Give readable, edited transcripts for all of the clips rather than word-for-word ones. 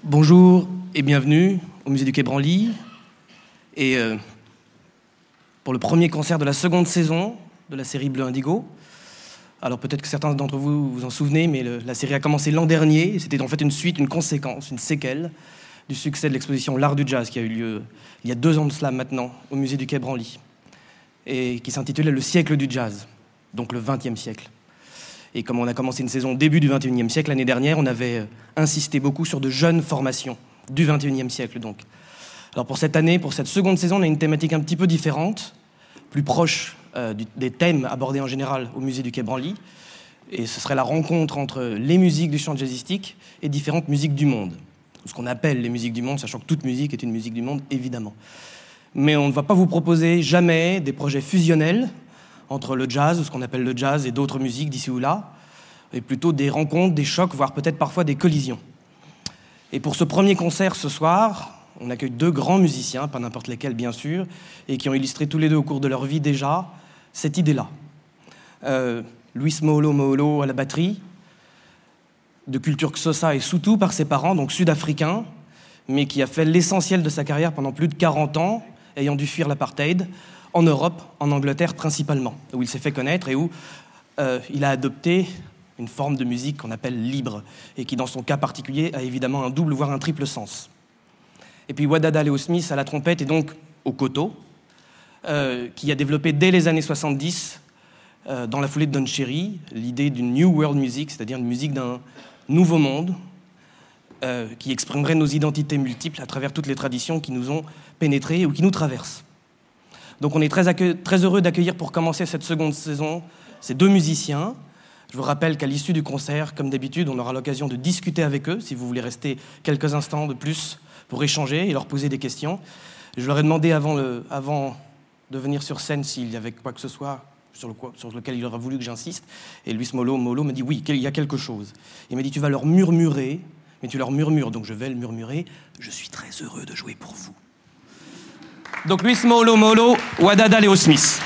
Bonjour et bienvenue au musée du Quai Branly et pour le premier concert de la seconde saison de la série Bleu Indigo. Alors peut-être que certains d'entre vous vous en souvenez, mais la série a commencé l'an dernier et c'était en fait une suite, une conséquence, une séquelle du succès de l'exposition L'Art du Jazz qui a eu lieu il y a 2 ans de cela maintenant au musée du Quai Branly et qui s'intitulait Le siècle du jazz, donc le 20e siècle. Et comme on a commencé une saison au début du 21e siècle, l'année dernière, on avait insisté beaucoup sur de jeunes formations du 21e siècle. Donc. Alors pour cette année, pour cette seconde saison, on a une thématique un petit peu différente, plus proche des thèmes abordés en général au musée du Quai Branly. Et ce serait la rencontre entre les musiques du chant jazzistique et différentes musiques du monde. Ce qu'on appelle les musiques du monde, sachant que toute musique est une musique du monde, évidemment. Mais on ne va pas vous proposer jamais des projets fusionnels entre le jazz, ou ce qu'on appelle le jazz, et d'autres musiques d'ici ou là, et plutôt des rencontres, des chocs, voire peut-être parfois des collisions. Et pour ce premier concert ce soir, on accueille 2 grands musiciens, pas n'importe lesquels bien sûr, et qui ont illustré tous les 2 au cours de leur vie déjà cette idée-là. Luis Moolo à la batterie, de culture Xhosa et Sotho par ses parents, donc sud-africain, mais qui a fait l'essentiel de sa carrière pendant plus de 40 ans, ayant dû fuir l'apartheid, en Europe, en Angleterre principalement, où il s'est fait connaître et où il a adopté une forme de musique qu'on appelle libre, et qui dans son cas particulier a évidemment un double, voire un triple sens. Et puis Wadada Leo Smith à la trompette et donc au koto, qui a développé dès les années 70, dans la foulée de Don Cherry, l'idée d'une New World Music, c'est-à-dire une musique d'un nouveau monde, qui exprimerait nos identités multiples à travers toutes les traditions qui nous ont pénétrés ou qui nous traversent. Donc on est très heureux d'accueillir pour commencer cette seconde saison ces 2 musiciens. Je vous rappelle qu'à l'issue du concert, comme d'habitude, on aura l'occasion de discuter avec eux, si vous voulez rester quelques instants de plus pour échanger et leur poser des questions. Je leur ai demandé avant de venir sur scène s'il y avait quoi que ce soit sur lequel il aurait voulu que j'insiste. Et Luis Moolo m'a dit oui, il y a quelque chose. Il m'a dit tu vas leur murmurer, mais tu leur murmures, donc je vais le murmurer. Je suis très heureux de jouer pour vous. Donc Luis Moolo, Wadada Leo Smith.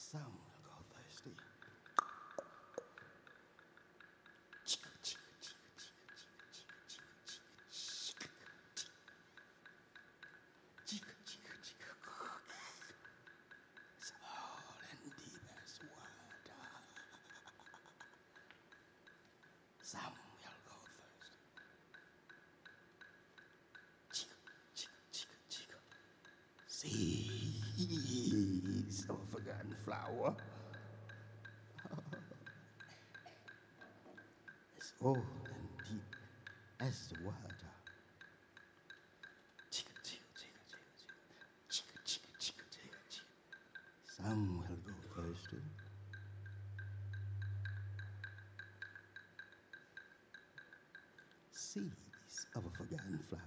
Some will go thirsty. Chica, chica, chica, chica, chica, chica, chica, chica, chica. It's all in deep as water. Some will go thirsty. Chica, chica, chica, chica. Seeds of a forgotten flower. As old and deep as the water. Chica, chica, chica, chica, chica, chica, chica, chica, chica. Some will go thirsty. Seeds of a forgotten flower.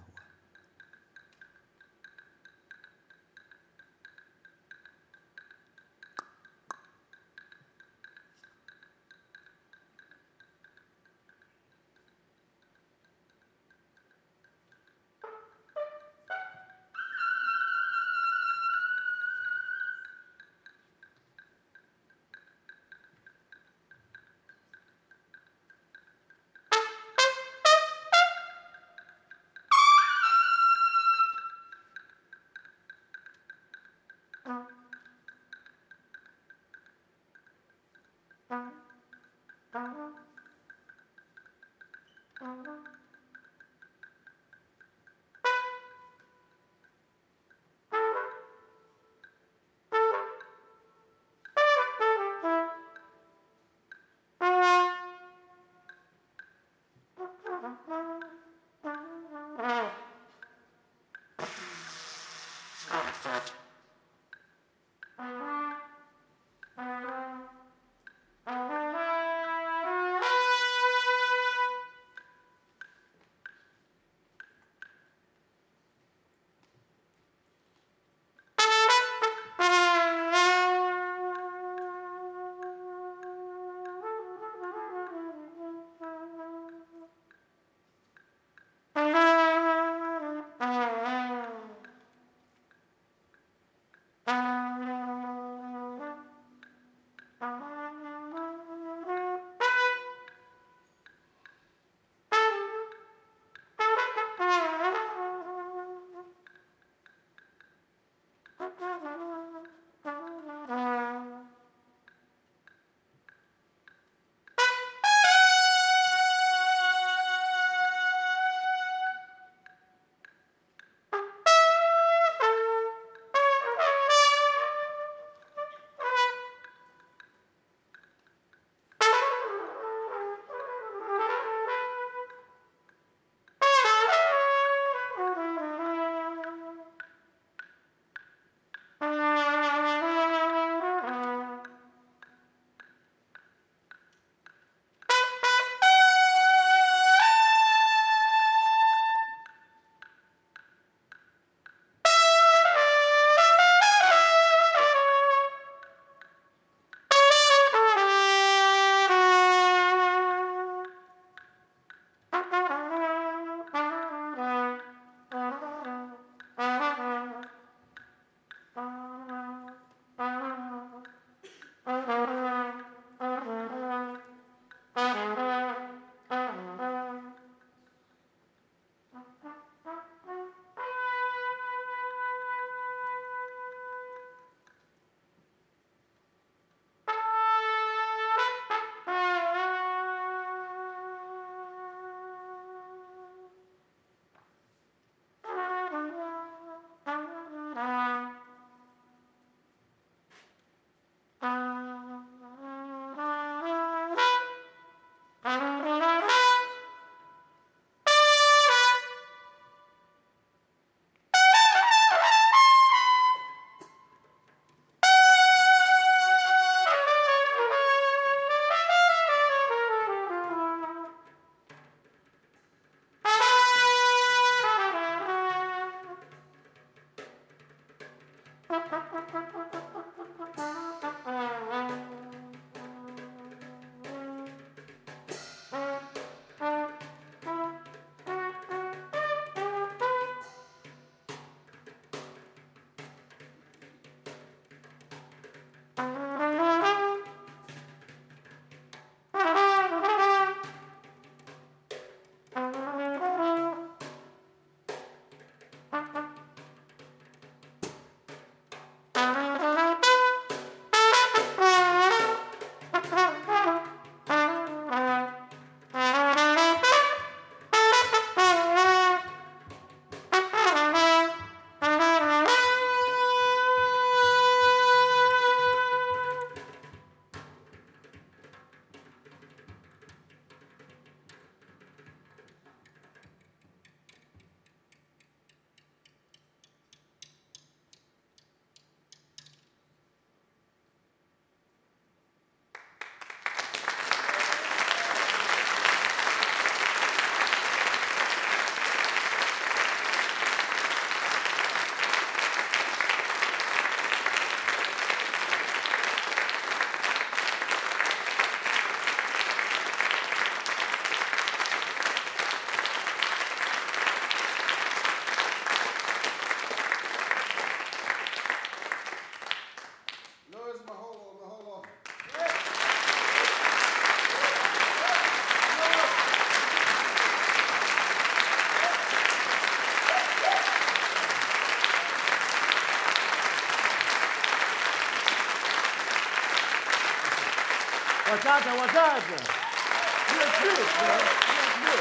وسعت وسعت. Bien sûr, bien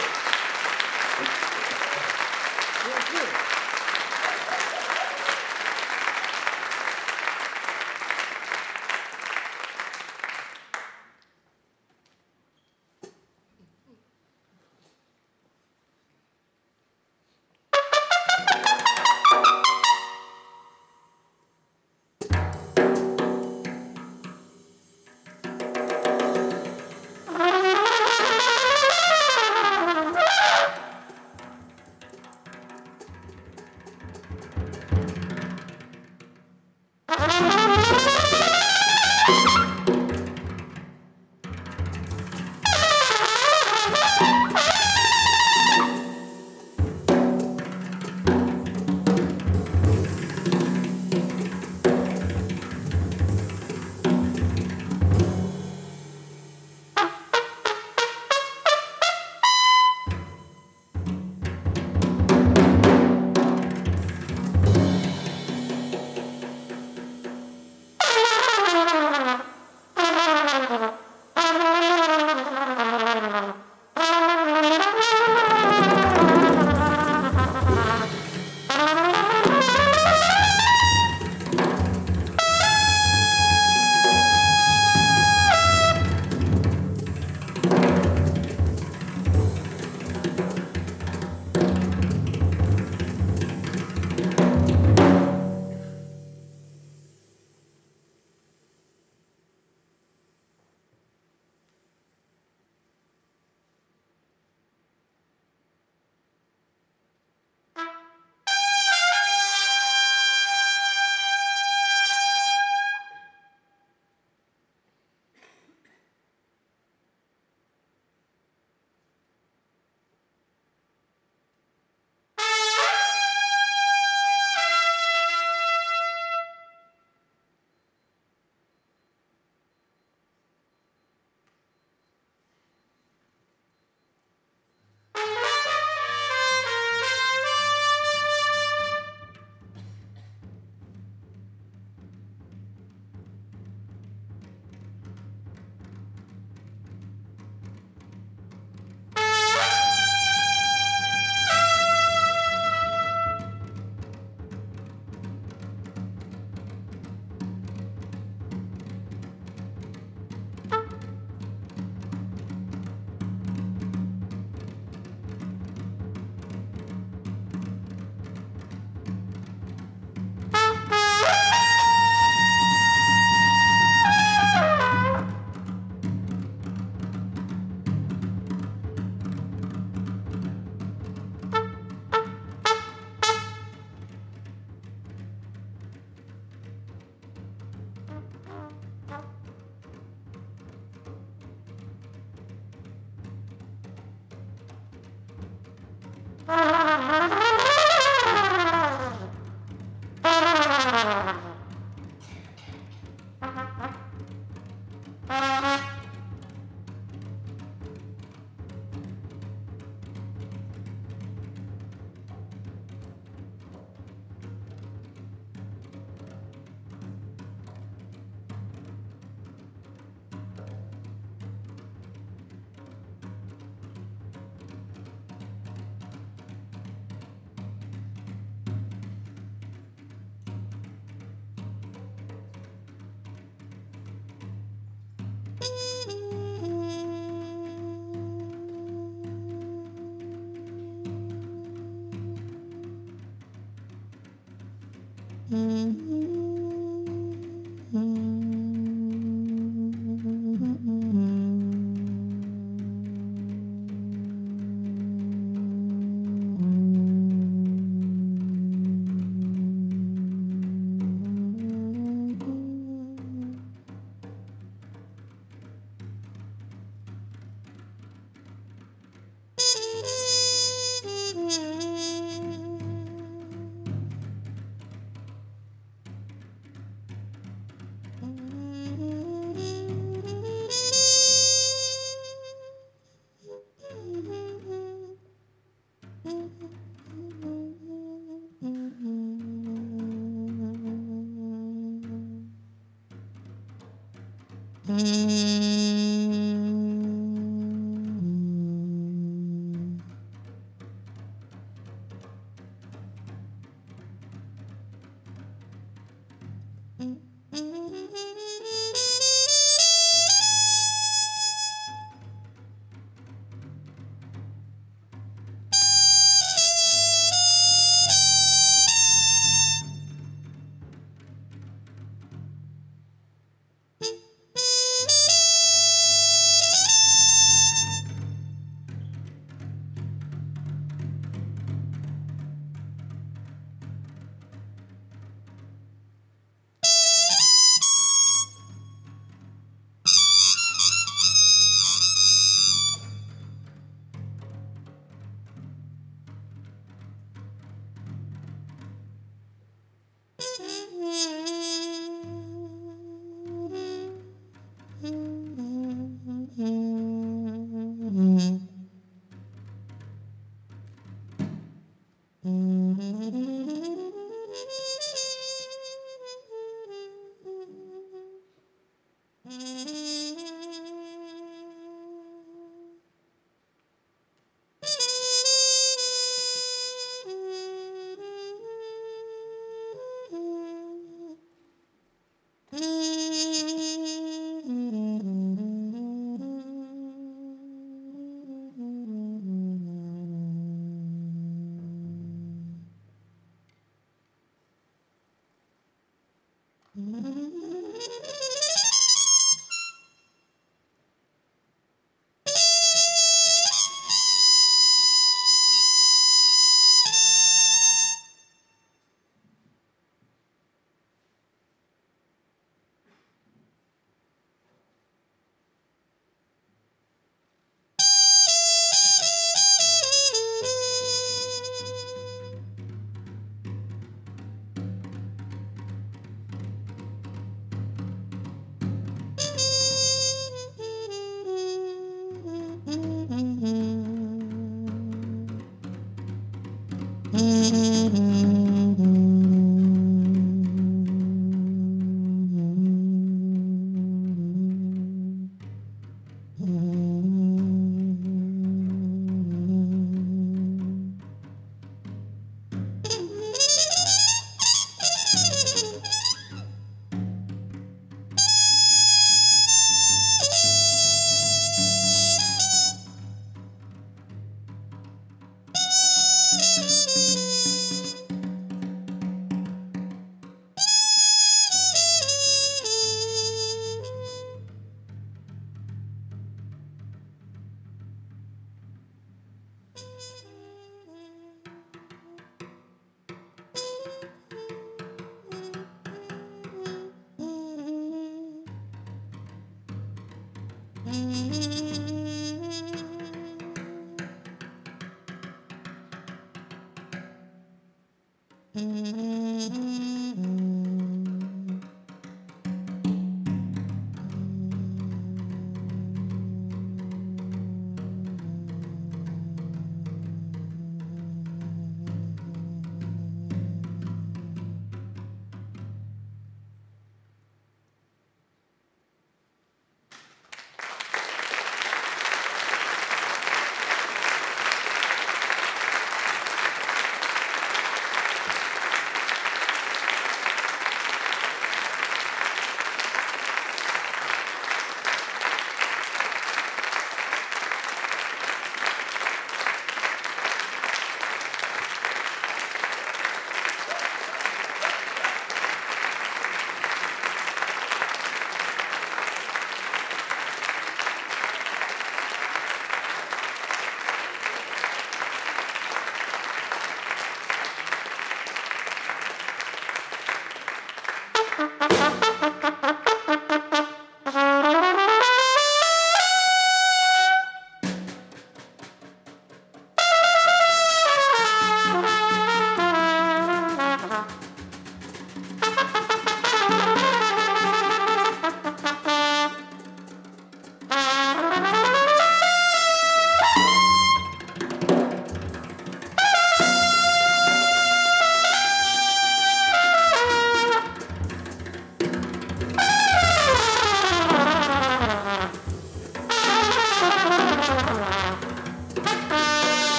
sûr.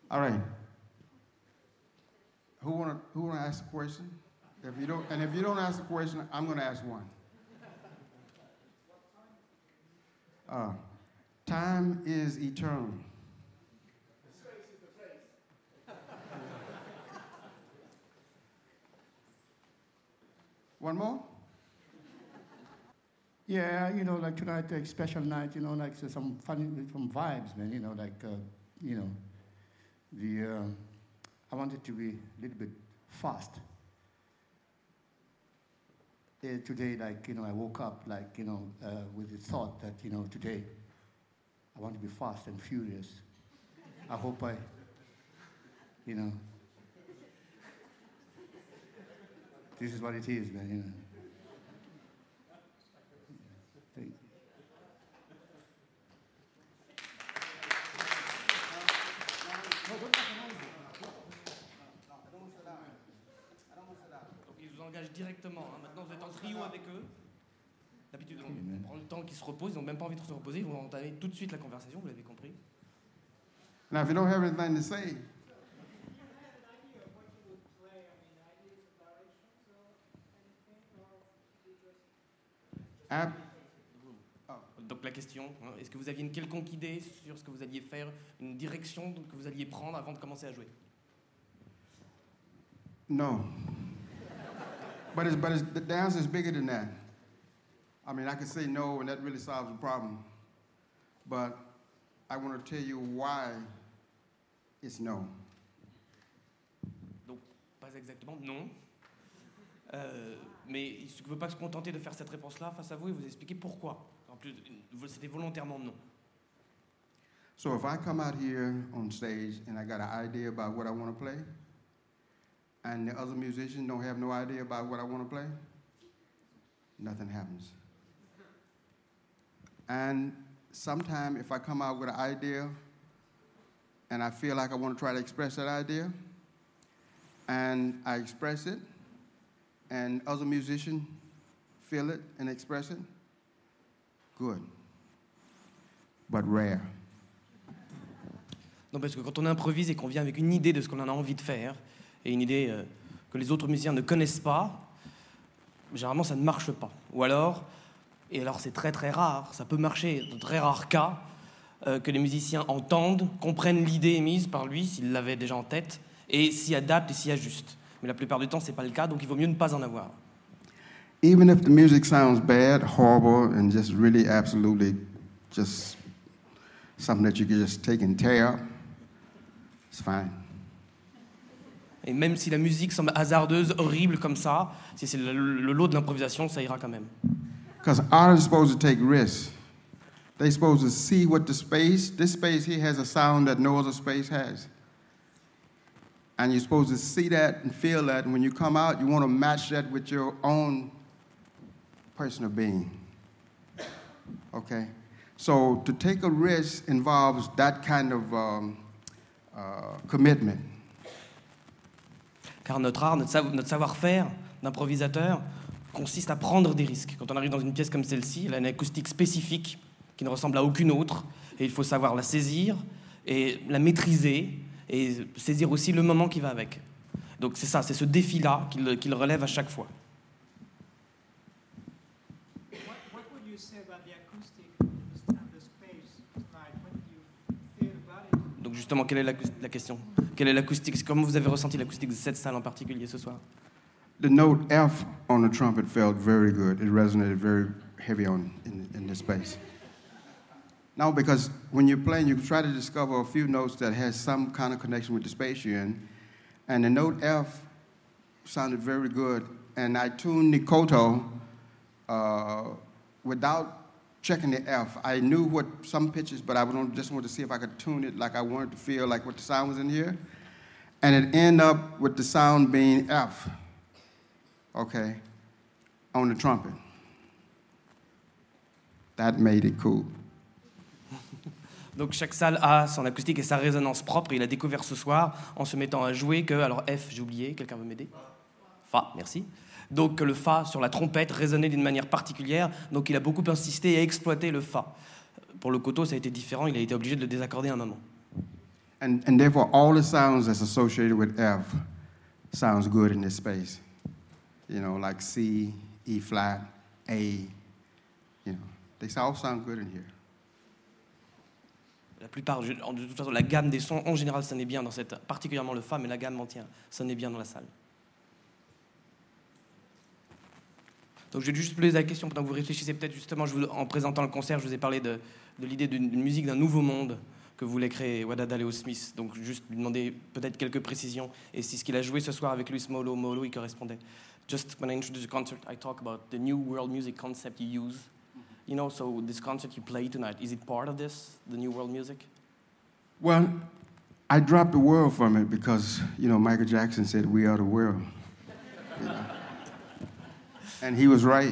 All right. Who wanna ask a question? If you don't ask a question, I'm gonna ask one. Time is eternal. One more? Yeah, you know, like tonight, like special night, you know, like so some funny, some vibes, man. You know, like you know, I want it to be a little bit fast. Today, like you know, I woke up like you know with the thought that you know today I want to be fast and furious. I hope you know, this is what it is, man. You know. Thank you. Donc ils vous engagent directement. Hein. Maintenant vous êtes en trio avec eux. D'habitude on prend le temps qu'ils se reposent, ils n'ont même pas envie de se reposer, ils vont entamer tout de suite la conversation, vous l'avez compris. Now, if you don't have anything to say, Donc la question, hein, est-ce que vous aviez une quelconque idée sur ce que vous alliez faire, une direction que vous alliez prendre avant de commencer à jouer? no. But the dance is bigger than that. I mean, I could say no, and that really solves the problem. But I want to tell you why it's no. Donc, pas exactement, non. Mais il ne veut pas se contenter de faire cette réponse-là face à vous et vous expliquer pourquoi. En plus, c'était volontairement non. So if I come out here on stage and I got an idea about what I want to play, and the other musicians don't have no idea about what I want to play, nothing happens. And sometimes if I come out with an idea and I feel like I want to try to express that idea, and I express it, and other musicians feel it and express it, good, but rare. Non, parce que quand on improvise et qu'on vient avec une idée de ce qu'on en a envie de faire, et une idée que les autres musiciens ne connaissent pas, généralement ça ne marche pas. Ou alors, et alors c'est très très rare, ça peut marcher dans de très rares cas, que les musiciens entendent, comprennent l'idée émise par lui, s'il l'avait déjà en tête, et s'y adaptent et s'y ajustent. Mais la plupart du temps, c'est pas le cas, donc il vaut mieux ne pas en avoir. Even if the music sounds bad, horrible, and just really absolutely just something that you can just take and tear up, it's fine. Et même si la musique semble hasardeuse, horrible comme ça, si c'est le lot de l'improvisation, ça ira quand même. Because artists are supposed to take risks. They're supposed to see what this space here has a sound that no other space has. And you're supposed to see that and feel that. And when you come out, you want to match that with your own personal being. Okay? So to take a risk involves that kind of commitment. Car notre art, notre savoir-faire d'improvisateur consiste à prendre des risques. Quand on arrive dans une pièce comme celle-ci, elle a une acoustique spécifique qui ne ressemble à aucune autre, et il faut savoir la saisir et la maîtriser, et saisir aussi le moment qui va avec. Donc c'est ça, c'est ce défi-là qu'il relève à chaque fois. What would you say about the acoustic and the space tonight? What do you feel about it? Donc justement, quelle est la question? Quelle est l'acoustique? Comment vous avez ressenti l'acoustique de cette salle en particulier ce soir? The note F on the trumpet felt very good. It resonated very heavy in this space. Now, because when you're playing, you try to discover a few notes that has some kind of connection with the space you're in. And the note F sounded very good. And I tuned the koto without checking the F. I knew what some pitches, but I just wanted to see if I could tune it like I wanted to feel like what the sound was in here. And it ended up with the sound being F, okay, on the trumpet. That made it cool. Donc chaque salle a son acoustique et sa résonance propre, et il a découvert ce soir, en se mettant à jouer, que, alors F, j'ai oublié, quelqu'un veut m'aider? Fa, merci. Donc que le Fa sur la trompette résonnait d'une manière particulière, donc il a beaucoup insisté et exploité le Fa. Pour le koto, ça a été différent, il a été obligé de le désaccorder à un moment. And therefore, all the sounds that's associated with F sounds good in this space. You know, like C, E flat, A, you know, they all sound good in here. La plupart, de toute façon, la gamme des sons, en général, sonnait bien dans cette... Particulièrement le Fa, mais la gamme entière sonnait bien dans la salle. Donc je vais juste poser la question pendant que vous réfléchissez. Peut-être justement, en présentant le concert, je vous ai parlé de l'idée d'une musique d'un nouveau monde que voulait créer Wadada Leo Smith. Donc juste lui demander peut-être quelques précisions. Et si ce qu'il a joué ce soir avec Luis Molo y correspondait. Just when I introduce the concert, I talk about the new world music concept you use. You know, so this concert you play tonight, is it part of this, the new world music? Well, I dropped the world from it because, you know, Michael Jackson said, "We are the world." You know? And he was right.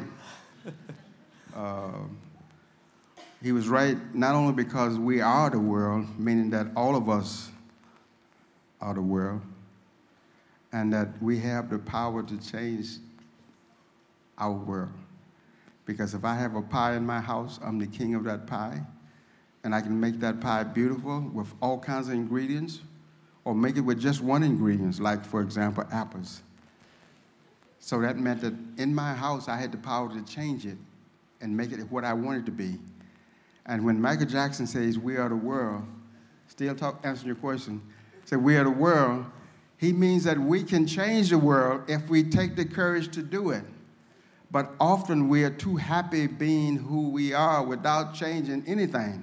He was right not only because we are the world, meaning that all of us are the world, and that we have the power to change our world. Because if I have a pie in my house, I'm the king of that pie, and I can make that pie beautiful with all kinds of ingredients, or make it with just one ingredient, like, for example, apples. So that meant that in my house, I had the power to change it and make it what I want it to be. And when Michael Jackson says, "We are the world," answering your question, say, "We are the world," he means that we can change the world if we take the courage to do it. But often we are too happy being who we are without changing anything.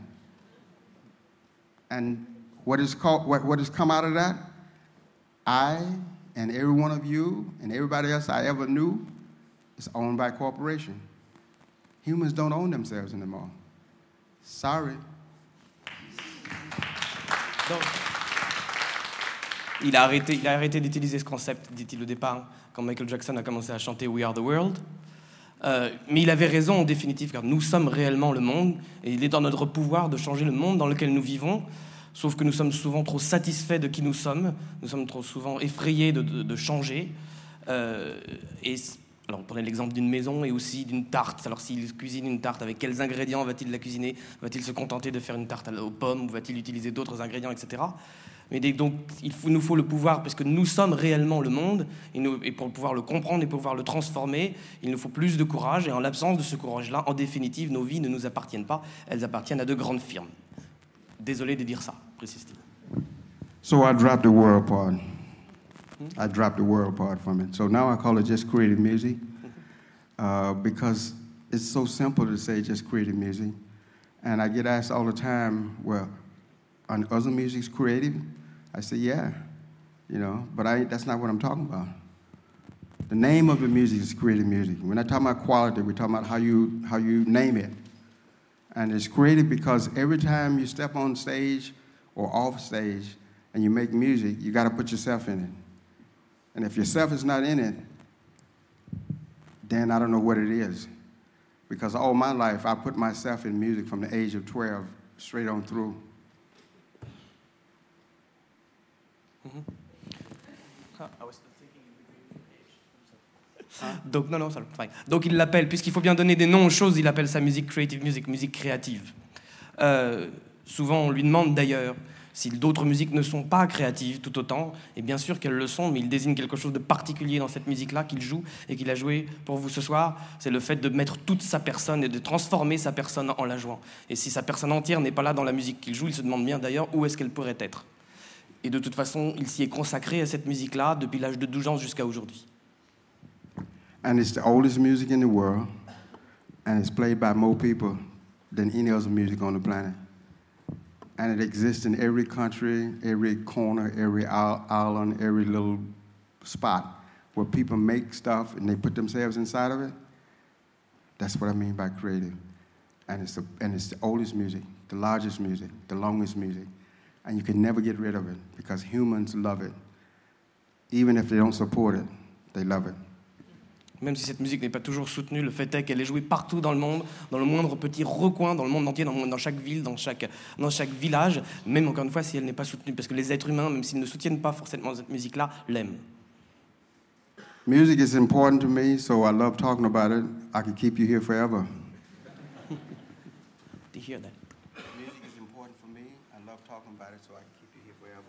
And what has come out of that? I and every one of you and everybody else I ever knew is owned by a corporation. Humans don't own themselves anymore. Sorry. Donc, il a arrêté d'utiliser ce concept, dit-il au départ, quand Michael Jackson a commencé à chanter We Are the World. Mais il avait raison en définitive, car nous sommes réellement le monde, et il est dans notre pouvoir de changer le monde dans lequel nous vivons, sauf que nous sommes souvent trop satisfaits de qui nous sommes trop souvent effrayés de changer. Alors, prenez l'exemple d'une maison et aussi d'une tarte. Alors, s'il cuisine une tarte, avec quels ingrédients va-t-il la cuisiner? Va-t-il se contenter de faire une tarte aux pommes ou va-t-il utiliser d'autres ingrédients, etc. Mais donc, nous faut le pouvoir, parce que nous sommes réellement le monde, et pour pouvoir le comprendre et pour pouvoir le transformer, il nous faut plus de courage. Et en l'absence de ce courage-là, en définitive, nos vies ne nous appartiennent pas. Elles appartiennent à de grandes firmes. Désolé de dire ça, précise-t-il. So I dropped the world part. I dropped the world part from it. So now I call it just creative music because it's so simple to say just creative music. And I get asked all the time, well, are other music's creative? I say, yeah, you know, but that's not what I'm talking about. The name of the music is creative music. We're not talking about quality, we're talking about how you name it. And it's creative because every time you step on stage or off stage and you make music, you got to put yourself in it. And if yourself is not in it, then I don't know what it is. Because all my life, I put myself in music from the age of 12 straight on through. Donc, non, ça le... Donc il l'appelle, puisqu'il faut bien donner des noms aux choses, il appelle ça musique creative music, musique créative. Souvent, on lui demande d'ailleurs si d'autres musiques ne sont pas créatives tout autant, et bien sûr qu'elles le sont, mais il désigne quelque chose de particulier dans cette musique-là qu'il joue et qu'il a joué pour vous ce soir, c'est le fait de mettre toute sa personne et de transformer sa personne en la jouant. Et si sa personne entière n'est pas là dans la musique qu'il joue, il se demande bien d'ailleurs où est-ce qu'elle pourrait être. Et de toute façon, il s'y est consacré à cette musique-là depuis l'âge de 12 ans jusqu'à aujourd'hui. And it's the oldest music in the world, and it's played by more people than any other music on the planet. And it exists in every country, every corner, every island, every little spot where people make stuff and they put themselves inside of it. That's what I mean by creative. And it's the oldest music, the largest music, the longest music. And you can never get rid of it because humans love it. Even if they don't support it, they love it. Même si cette musique n'est pas toujours soutenue, le fait est qu'elle est jouée partout dans le monde, dans le moindre petit recoin, dans le monde entier, dans chaque ville, dans chaque village, même encore une fois si elle n'est pas soutenue, parce que les êtres humains, même s'ils ne soutiennent pas forcément cette musique-là, l'aiment. Music is important to me, so I love talking about it. I could keep you here forever. To hear that. Music is important for me. I love talking about it, so I can keep you here forever.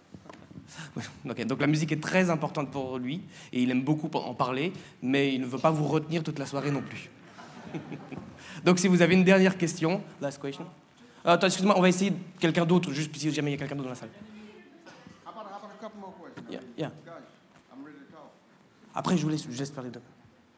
Ok, donc la musique est très importante pour lui et il aime beaucoup en parler, mais il ne veut pas vous retenir toute la soirée non plus. Donc si vous avez une dernière question, last question. Attends, excuse-moi, on va essayer quelqu'un d'autre, juste si jamais il y a quelqu'un d'autre dans la salle. How about a couple more questions? Yeah. Guys, I'm ready to talk. Après, je vous laisse parler de...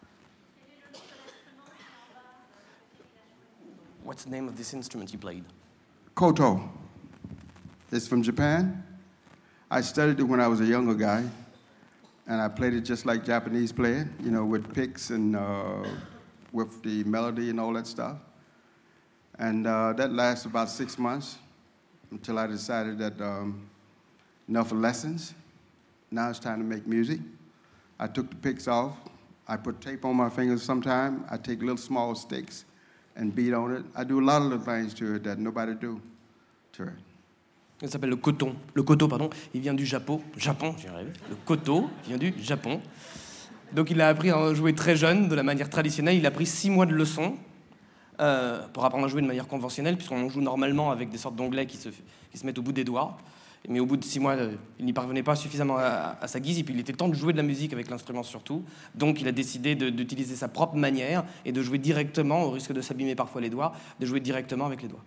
What's the name of this instrument you played? Koto. It's from Japan. I studied it when I was a younger guy, and I played it just like Japanese play it, you know, with picks and with the melody and all that stuff. And that lasted about 6 months until I decided that enough of lessons. Now it's time to make music. I took the picks off. I put tape on my fingers sometime. I take little small sticks and beat on it. I do a lot of little things to it that nobody do to it. Il s'appelle le koto. Le koto, pardon. Il vient du Japon. Japon, j'y arrive. Le koto vient du Japon. Donc il a appris à jouer très jeune, de la manière traditionnelle. Il a pris 6 mois de leçons pour apprendre à jouer de manière conventionnelle, puisqu'on joue normalement avec des sortes d'onglets qui se mettent au bout des doigts. Mais au bout de 6 mois, il n'y parvenait pas suffisamment à sa guise. Et puis il était temps de jouer de la musique avec l'instrument surtout. Donc il a décidé d'utiliser sa propre manière et de jouer directement, au risque de s'abîmer parfois les doigts, de jouer directement avec les doigts.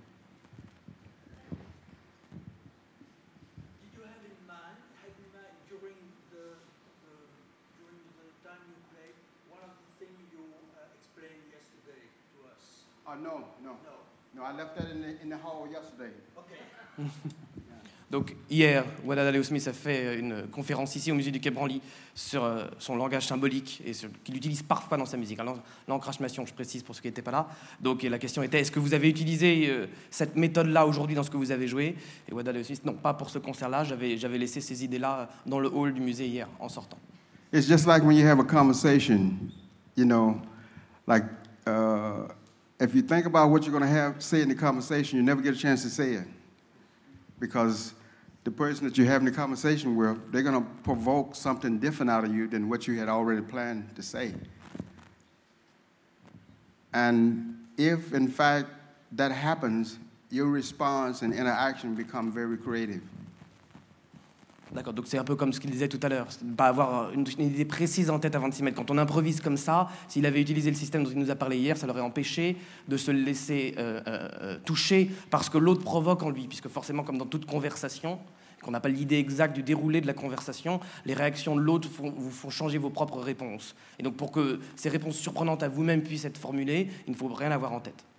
No, I left that in the hall yesterday. Okay. Donc hier, Wadada Leo Smith a fait une conférence ici au musée du Quai Branly sur son langage symbolique et qu'il utilise parfois dans sa musique. L'encrachmation, je précise pour ceux qui n'étaient pas là. Donc la question était, est-ce que vous avez utilisé cette méthode-là aujourd'hui dans ce que vous avez joué? Et Wadada Leo Smith, non, pas pour ce concert-là. J'avais laissé ces idées-là dans le hall du musée hier, en sortant. It's just like when you have a conversation, you know, like if you think about what you're going to say in the conversation, you never get a chance to say it. Because the person that you're having the conversation with, they're going to provoke something different out of you than what you had already planned to say. And if, in fact, that happens, your response and interaction become very creative. D'accord, donc c'est un peu comme ce qu'il disait tout à l'heure, ne pas avoir une idée précise en tête avant de s'y mettre. Quand on improvise comme ça, s'il avait utilisé le système dont il nous a parlé hier, ça l'aurait empêché de se laisser toucher par ce que l'autre provoque en lui, puisque forcément, comme dans toute conversation, qu'on n'a pas l'idée exacte du déroulé de la conversation, les réactions de l'autre vous font changer vos propres réponses. Et donc pour que ces réponses surprenantes à vous-même puissent être formulées, il ne faut rien avoir en tête.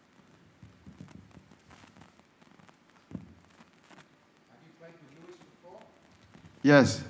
Yes.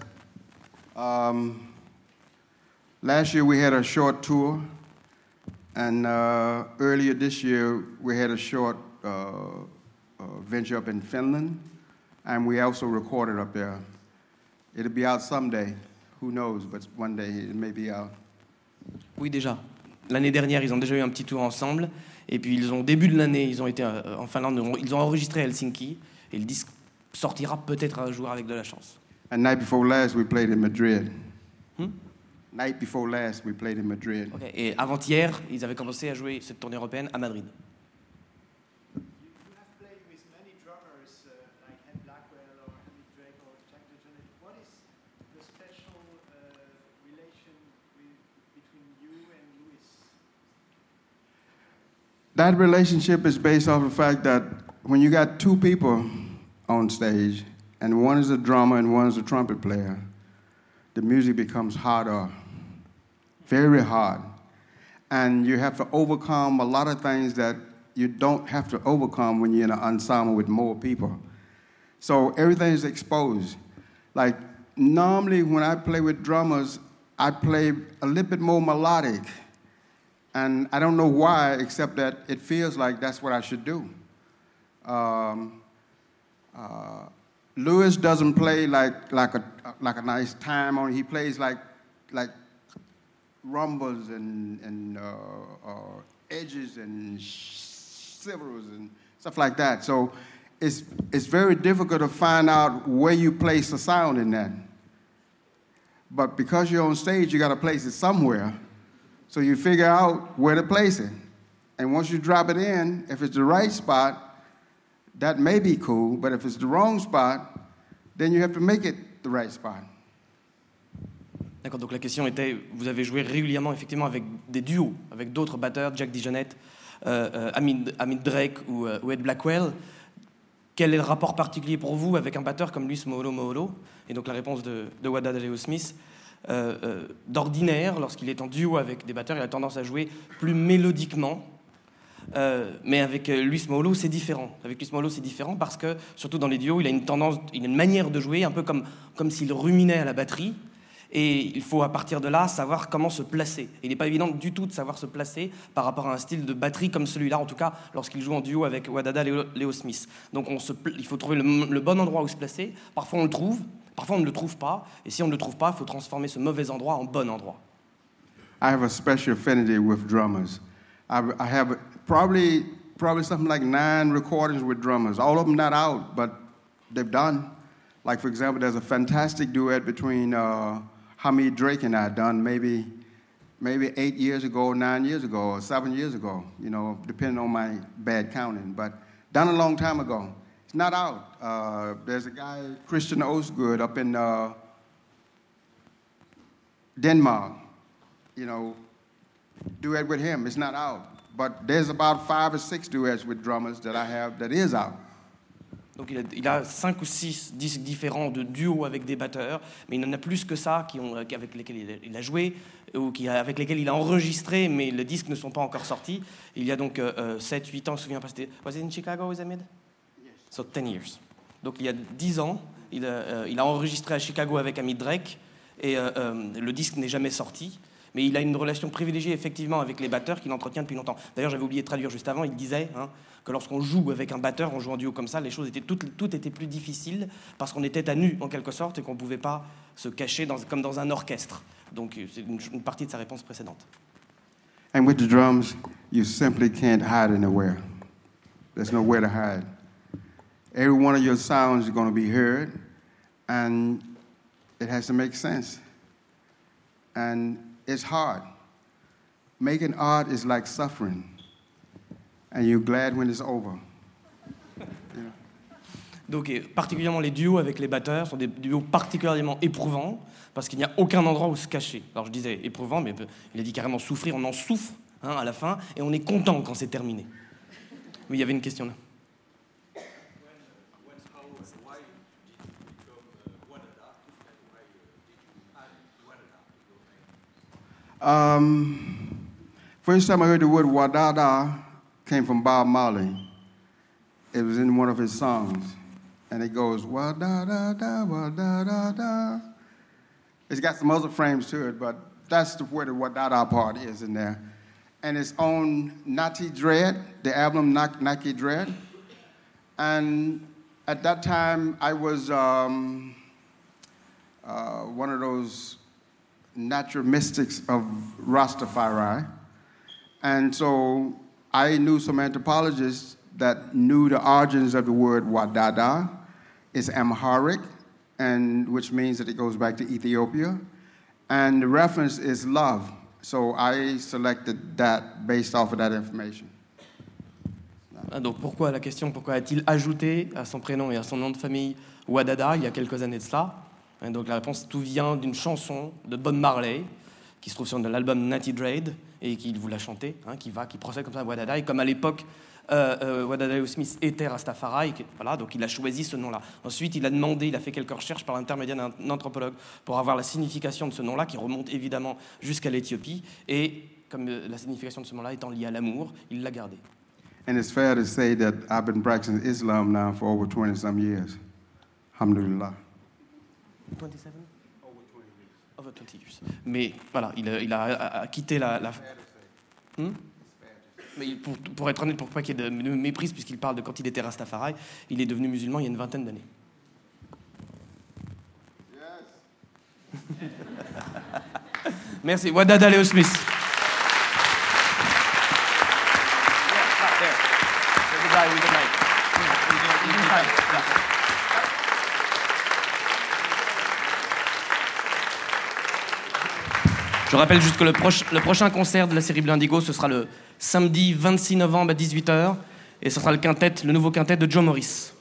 Last year we had a short tour, and earlier this year we had a short venture up in Finland, and we also recorded up there. It'll be out someday. Who knows, but one day it may be out. Oui, déjà. L'année dernière, ils ont déjà eu un petit tour ensemble, et puis au début de l'année, ils ont été en Finlande, ils ont enregistré à Helsinki, et le disque sortira peut-être un jour avec de la chance. And night before last, we played in Madrid. Night before last, we played in Madrid. Okay. Et avant-hier, ils avaient commencé à jouer cette tournée européenne à Madrid. You have played with many drummers like Ed Blackwell or Henry Drake or Jack DeJohnette. What is the special relation between you and Louis? That relationship is based off the fact that when you got two people on stage, and one is a drummer and one is a trumpet player, the music becomes harder, very hard. And you have to overcome a lot of things that you don't have to overcome when you're in an ensemble with more people. So everything is exposed. Like normally when I play with drummers, I play a little bit more melodic. And I don't know why, except that it feels like that's what I should do. Louis doesn't play like a nice time on. He plays like rumbles and edges and silvers and stuff like that. So it's very difficult to find out where you place the sound in that. But because you're on stage, you got to place it somewhere. So you figure out where to place it. And once you drop it in, if it's the right spot, that may be cool, but if it's the wrong spot, then you have to make it the right spot. D'accord, donc la question était, vous avez joué régulièrement effectivement avec des duos, avec d'autres batteurs, Jack DeJohnette, Amit Drake ou Ed Blackwell. Quel est le rapport particulier pour vous avec un batteur comme Luis Moolo? Et donc la réponse de Wadada Leo Smith, d'ordinaire, lorsqu'il est en duo avec des batteurs, il a tendance à jouer plus mélodiquement. Mais avec Luis Moolo, c'est différent. Avec Luis Moolo, c'est différent parce que, surtout dans les duos, il a une manière de jouer un peu comme s'il ruminait à la batterie. Et il faut, à partir de là, savoir comment se placer. Il n'est pas évident du tout de savoir se placer par rapport à un style de batterie comme celui-là, en tout cas lorsqu'il joue en duo avec Wadada Leo Smith. Donc il faut trouver le bon endroit où se placer. Parfois on le trouve, parfois on ne le trouve pas. Et si on ne le trouve pas, il faut transformer ce mauvais endroit en bon endroit. I have a special affinity with drummers. I have probably something like 9 recordings with drummers. All of them not out, but they've done. Like, for example, there's a fantastic duet between Hamid Drake and I done maybe 8 years ago, 9 years ago, or 7 years ago, depending on my bad counting. But done a long time ago. It's not out. There's a guy, Christian Osgood, up in Denmark, duet with him. It's not out. But there's about 5 or 6 duets with drummers that I have that is out. Donc il a 5 ou 6 disques différents de duos avec des batteurs, mais il en a plus que ça avec lesquels il a joué ou avec lesquels il a enregistré, mais les disques ne sont pas encore sortis. Il y a donc 7-8 ans, je me souviens pas, c'était... Was it in Chicago, was it mid? Yes. So 10 years. Donc il y a 10 ans, il a enregistré à Chicago avec Amit Drake, et le disque n'est jamais sorti. Mais il a une relation privilégiée, effectivement, avec les batteurs qu'il entretient depuis longtemps. D'ailleurs, j'avais oublié de traduire juste avant, il disait que lorsqu'on joue avec un batteur, on joue en duo comme ça, les choses étaient tout était plus difficile parce qu'on était à nu, en quelque sorte, et qu'on ne pouvait pas se cacher comme dans un orchestre. Donc, c'est une partie de sa réponse précédente. And with the drums, you simply can't hide anywhere. There's nowhere to hide. Every one of your sounds is going to be heard, and it has to make sense. And it's hard. Making art is like suffering, and you're glad when it's over. Donc, particulièrement les duos avec les batteurs sont des duos particulièrement éprouvants parce qu'il n'y a aucun endroit où se cacher. Alors je disais éprouvant, mais il a dit carrément souffrir. On en souffre à la fin et on est content quand c'est terminé. Oui, il y avait une question là. First time I heard the word Wadada came from Bob Marley. It was in one of his songs. And it goes, Wadada, Wadada. It's got some other frames to it, but that's where the Wadada part is in there. And it's on Nati Dread, the album Naki Dread. And at that time, I was one of those natural mystics of Rastafari. And so I knew some anthropologists that knew the origins of the word Wadada. It's Amharic, and which means that it goes back to Ethiopia. And the reference is love. So I selected that based off of that information. Donc pourquoi a-t-il ajouté à son prénom et à son nom de famille Wadada il y a quelques années de cela? Et donc la réponse, tout vient d'une chanson de Bob Marley qui se trouve sur l'album Natty Dread et qu'il vous l'a chanté, qui procède comme ça à Wadada. Et comme à l'époque, Wadada Leo Smith était Rastafari, voilà, donc il a choisi ce nom-là. Ensuite, il a fait quelques recherches par l'intermédiaire d'un anthropologue pour avoir la signification de ce nom-là, qui remonte évidemment jusqu'à l'Éthiopie. Et comme la signification de ce nom-là étant liée à l'amour, il l'a gardé. And it's fair to say that I've been practicing Islam now for over 20-some years. Alhamdulillah. 27? Over 20 years. Mais voilà, il a quitté la... Mais pour être honnête, pour pas qu'il y ait de méprise, puisqu'il parle de quand il était Rastafari, il est devenu musulman il y a une 20aine d'années. Yes. Merci. Wadada Leo Smith. Je rappelle juste que le prochain concert de la série Bleu Indigo, ce sera le samedi 26 novembre à 18h, et ce sera le nouveau quintet de Joe Morris.